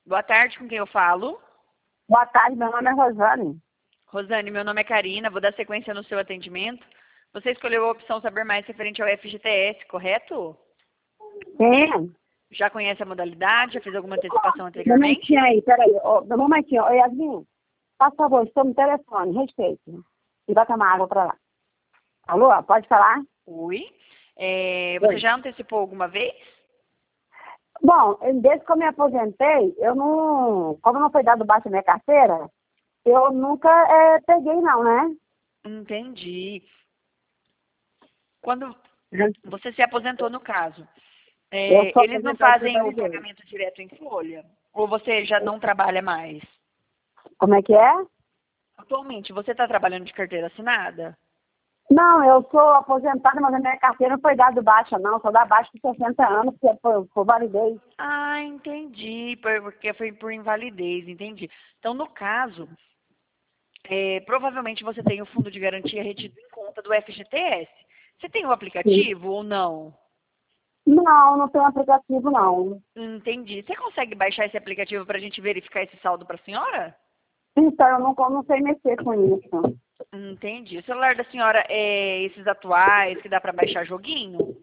Boa tarde, com quem eu falo? Boa tarde, meu nome é Rosane. Rosane, meu nome é Karina, vou dar sequência no seu atendimento. Você escolheu a opção Saber Mais referente ao FGTS, correto? Sim. Já conhece a modalidade? Já fez alguma antecipação Um anteriormente? momentinho aí, peraí. Um momentinho. Ô, Yasmin, por favor, estou no telefone, respeite. E vai tomar água para lá. Alô, pode falar? Oi. Você Oi. já antecipou alguma vez? Bom, desde que eu me aposentei, eu não... Como não foi dado baixo na minha carteira, eu nunca peguei não, né? Entendi. Quando você se aposentou, no caso, Eu sou eles não aposentada por fazem o validez. pagamento direto em folha? Ou você já não trabalha mais? Como é que é? Atualmente, você está trabalhando de carteira assinada? Não, eu sou aposentada, mas a minha carteira não foi dado baixa, não. Só dá baixa com 60 anos, porque é por validez. Ah, entendi, porque foi por invalidez, entendi. Então, no caso, provavelmente você tem o fundo de garantia retido em conta do FGTS. Você tem o Sim. aplicativo ou não? Não, não tem aplicativo, não. Entendi. Você consegue baixar esse aplicativo para a gente verificar esse saldo para a senhora? Então, eu não sei mexer com isso. Entendi. O celular da senhora é esses atuais que dá para baixar joguinho?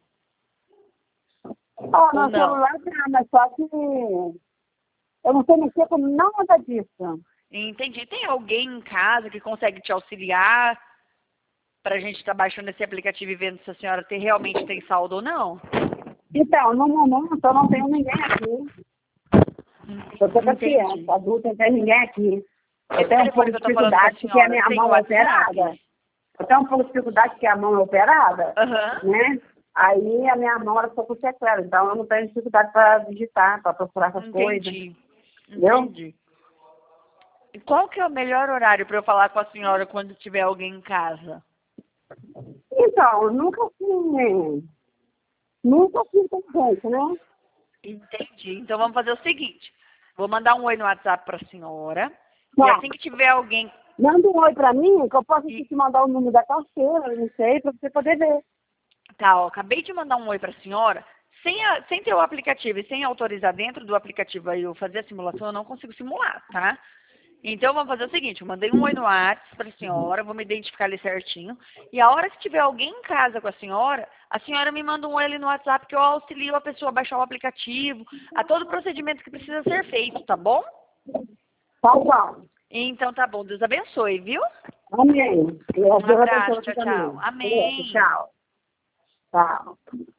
Ó, Ou no não? celular tá, mas só que eu não sei mexer com nada disso. Entendi. Tem alguém em casa que consegue te auxiliar para a gente estar baixando esse aplicativo e vendo se a senhora realmente tem saldo ou não? Então, no momento, eu não tenho ninguém aqui. Eu tô com a Entendi. criança adulta, não tem ninguém aqui. Eu Esse tenho um telefone pouco que de eu tô falando com a dificuldade porque a senhora minha tem o mão é operada. WhatsApp? Eu tenho um pouco de dificuldade porque a mão é operada, Aham. né? Aí a minha mão, ela ficou com sequela. Então, eu não tenho dificuldade para digitar, para procurar essas coisas. Entendi. Entendeu? Entendi. E qual que é o melhor horário para eu falar com a senhora quando tiver alguém em casa? Então, nunca fiz com gente, né? Entendi. Então vamos fazer o seguinte. Vou mandar um oi no WhatsApp para a senhora. E Tá. assim que tiver alguém. Manda um oi pra mim, que eu posso E, te mandar o número da carteira, eu não sei, pra você poder ver. tá, ó, acabei de mandar um oi para a senhora. Sem ter o aplicativo e sem autorizar dentro do aplicativo aí eu fazer a simulação, eu não consigo simular, tá? Então vamos fazer o seguinte, eu mandei um oi no WhatsApp para a senhora, vou me identificar ali certinho. E a hora que tiver alguém em casa com a senhora me manda um oi ali no WhatsApp que eu auxilio a pessoa a baixar o aplicativo, a todo o procedimento que precisa ser feito, tá bom? Tchau, tchau. Então tá bom, Deus abençoe, viu? Amém. E Um Deus abençoe abraço, você tchau, tchau. também. Amém. Tchau. Tchau.